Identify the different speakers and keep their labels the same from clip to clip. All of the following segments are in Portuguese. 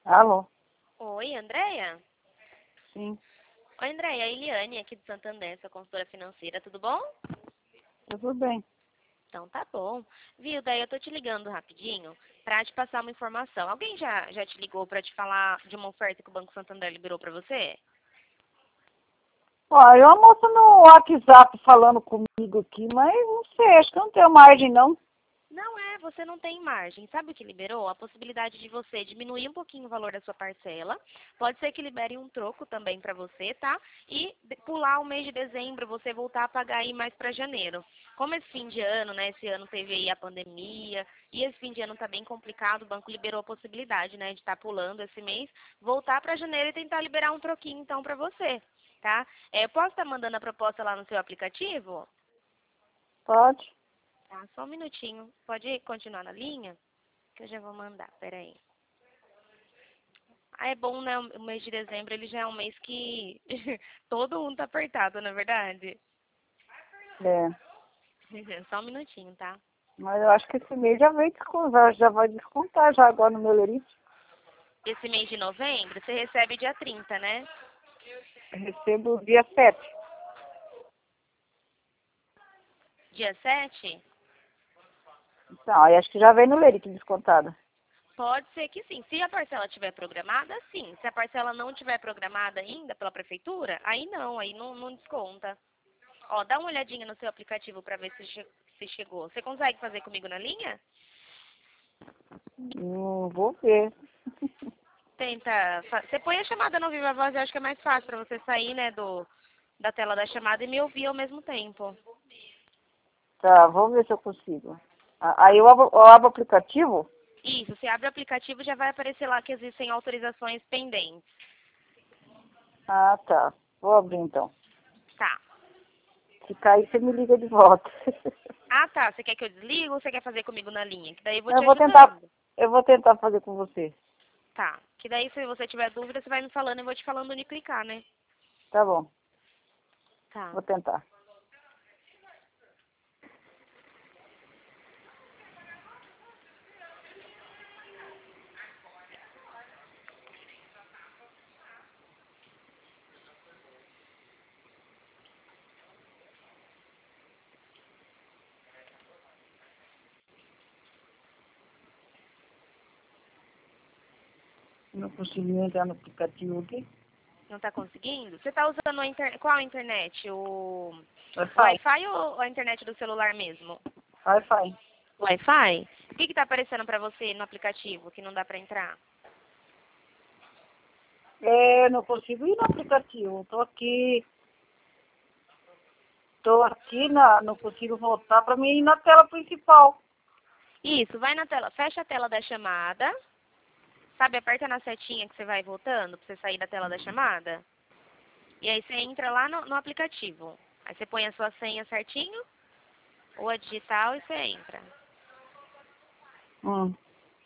Speaker 1: Alô?
Speaker 2: Oi, Andréia?
Speaker 1: Sim,
Speaker 2: Oi, Andréia, a Eliane aqui do Santander, sua consultora financeira, tudo bom?
Speaker 1: tudo bem.
Speaker 2: Então tá bom. Viu, daí eu tô te ligando rapidinho pra te passar uma informação. Alguém já te ligou pra te falar de uma oferta que o Banco Santander liberou pra você?
Speaker 1: Olha, uma moça no WhatsApp falando comigo aqui, mas não sei, acho que eu não tenho margem, não.
Speaker 2: Não é, você não tem margem. Sabe o que liberou? A possibilidade de você diminuir um pouquinho o valor da sua parcela. Pode ser que libere um troco também para você, tá? E pular o mês de dezembro, você voltar a pagar aí mais para janeiro. Como esse fim de ano, né? Esse ano teve aí a pandemia e esse fim de ano tá bem complicado, o banco liberou a possibilidade, né, de estar pulando esse mês, voltar para janeiro e tentar liberar um troquinho então para você, tá? Eu posso estar mandando a proposta lá no seu aplicativo?
Speaker 1: Pode?
Speaker 2: Tá, só um minutinho. Pode continuar na linha? Que eu já vou mandar, peraí. Ah, é bom, né? O mês de dezembro, ele já é um mês que todo mundo tá apertado, não é verdade?
Speaker 1: É.
Speaker 2: Só um minutinho, tá?
Speaker 1: Mas eu acho que esse mês já vai descontar, já vai descontar já agora no meu lerite.
Speaker 2: Esse mês de novembro, você recebe dia 30, né?
Speaker 1: Recebo dia 7.
Speaker 2: Dia 7?
Speaker 1: Então, aí acho que já vem no lerite descontada.
Speaker 2: Pode ser que sim. Se a parcela estiver programada, sim. Se a parcela não estiver programada ainda pela prefeitura, aí não desconta. Ó, dá uma olhadinha no seu aplicativo para ver se chegou. Você consegue fazer comigo na linha?
Speaker 1: Vou ver.
Speaker 2: Tenta. Você põe a chamada no Viva Voz, eu acho que é mais fácil pra você sair, né, da tela da chamada e me ouvir ao mesmo tempo.
Speaker 1: Tá, vou ver se eu consigo. Aí eu abro o aplicativo?
Speaker 2: Isso, você abre o aplicativo já vai aparecer lá que existem autorizações pendentes.
Speaker 1: Ah, tá. Vou abrir então.
Speaker 2: Tá.
Speaker 1: Se cair, você me liga de volta.
Speaker 2: Ah, tá. Você quer que eu desligue ou você quer fazer comigo na linha? Que daí eu vou te
Speaker 1: Eu vou tentar,
Speaker 2: ajudando.
Speaker 1: eu vou tentar fazer com você.
Speaker 2: Tá. Que daí se você tiver dúvida, você vai me falando e eu vou te falando onde clicar, né?
Speaker 1: Tá bom,
Speaker 2: Tá.
Speaker 1: vou tentar. Não consegui entrar no aplicativo aqui.
Speaker 2: Não tá conseguindo? Você tá usando qual a internet? O
Speaker 1: Wi-Fi.
Speaker 2: Wi-Fi ou a internet do celular mesmo?
Speaker 1: Wi-Fi.
Speaker 2: Wi-Fi? O que tá aparecendo pra você no aplicativo que não dá pra entrar?
Speaker 1: Não consigo ir no aplicativo. Tô aqui, não consigo voltar para mim ir na tela principal.
Speaker 2: Isso, vai na tela, fecha a tela da chamada, sabe, aperta na setinha que você vai voltando pra você sair da tela da chamada. E aí você entra lá no aplicativo. Aí você põe a sua senha certinho, ou a digital e você entra.
Speaker 1: Hum.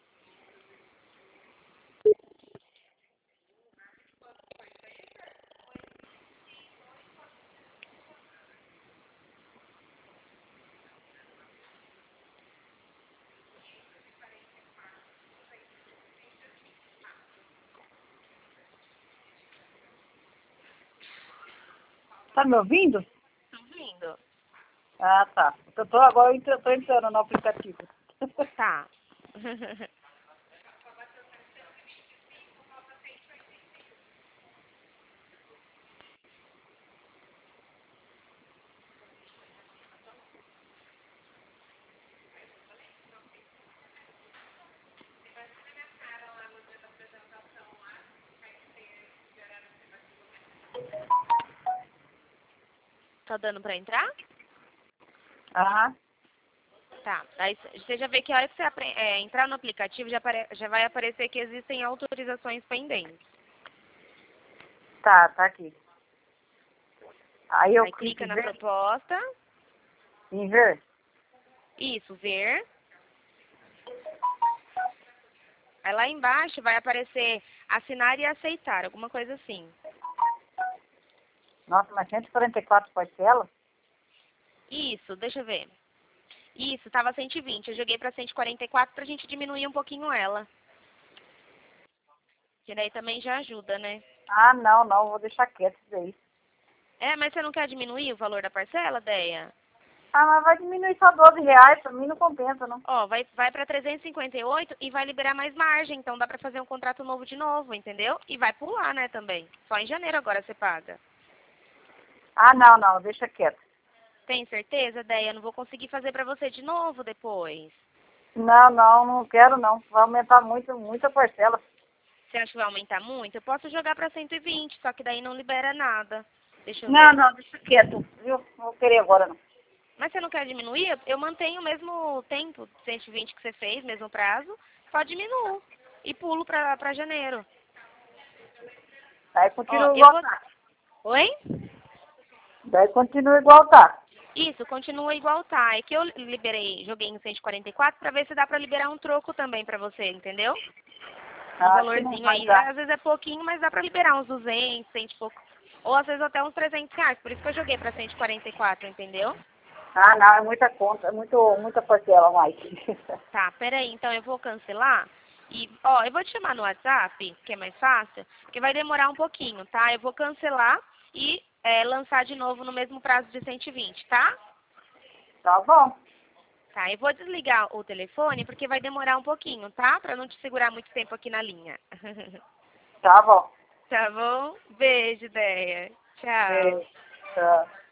Speaker 1: Tá me ouvindo?
Speaker 2: Tá ouvindo?
Speaker 1: Ah, tá. Tô entrando no aplicativo.
Speaker 2: Tá. Tá dando pra entrar?
Speaker 1: Ah,
Speaker 2: Tá. Aí você já vê que a hora que você entrar no aplicativo já vai aparecer que existem autorizações pendentes.
Speaker 1: tá aqui. Aí eu
Speaker 2: Aí
Speaker 1: clico
Speaker 2: clica
Speaker 1: em
Speaker 2: na
Speaker 1: ver.
Speaker 2: proposta.
Speaker 1: Em ver.
Speaker 2: Isso, ver. Aí lá embaixo vai aparecer assinar e aceitar, alguma coisa assim.
Speaker 1: Nossa, mas 144 parcelas?
Speaker 2: Isso, deixa eu ver. Isso, tava 120. Eu joguei pra 144 pra gente diminuir um pouquinho ela. Que daí também já ajuda, né?
Speaker 1: Ah, não, não, vou deixar quieto isso aí.
Speaker 2: É, mas você não quer diminuir o valor da parcela, Deia?
Speaker 1: Ah, mas vai diminuir só R$ 12, pra mim não compensa, não.
Speaker 2: Ó, vai para 358 e vai liberar mais margem, então dá para fazer um contrato novo de novo, entendeu? E vai pular, né, também. Só em janeiro agora você paga.
Speaker 1: Ah, não, não, deixa quieto.
Speaker 2: Tem certeza, Deia? Eu não vou conseguir fazer para você de novo depois.
Speaker 1: Não, não, não quero não. Vai aumentar muito, muita parcela.
Speaker 2: Você acha que vai aumentar muito? Eu posso jogar para 120, só que daí não libera nada. Deixa eu
Speaker 1: Não,
Speaker 2: ver.
Speaker 1: não, deixa quieto, viu? Não vou querer agora, não.
Speaker 2: Mas você não quer diminuir? Eu mantenho o mesmo tempo, 120 que você fez, mesmo prazo, só diminuo. E pulo para janeiro.
Speaker 1: Daí
Speaker 2: Ó,
Speaker 1: continua
Speaker 2: eu
Speaker 1: igual
Speaker 2: vou...
Speaker 1: tá.
Speaker 2: Oi?
Speaker 1: Daí continua igual tá.
Speaker 2: Isso, continua igual tá. É que eu liberei, joguei em 144 para ver se dá para liberar um troco também para você, entendeu? Um
Speaker 1: Acho que não
Speaker 2: valorzinho
Speaker 1: vai
Speaker 2: aí.
Speaker 1: dar.
Speaker 2: Às vezes é pouquinho, mas dá para liberar uns 200, 100 e pouco. Ou às vezes até uns R$ 300. Por isso que eu joguei para 144, entendeu?
Speaker 1: Ah, não, é muita conta, é muita parcela a mais.
Speaker 2: Tá, peraí, então eu vou cancelar. E, ó, eu vou te chamar no WhatsApp, que é mais fácil, porque vai demorar um pouquinho, tá? Eu vou cancelar e lançar de novo no mesmo prazo de 120, tá?
Speaker 1: Tá bom,
Speaker 2: Tá, eu vou desligar o telefone porque vai demorar um pouquinho, tá? Pra não te segurar muito tempo aqui na linha.
Speaker 1: tá bom.
Speaker 2: Tá bom? Beijo, Deia. Tchau.
Speaker 1: Beijo. Tchau.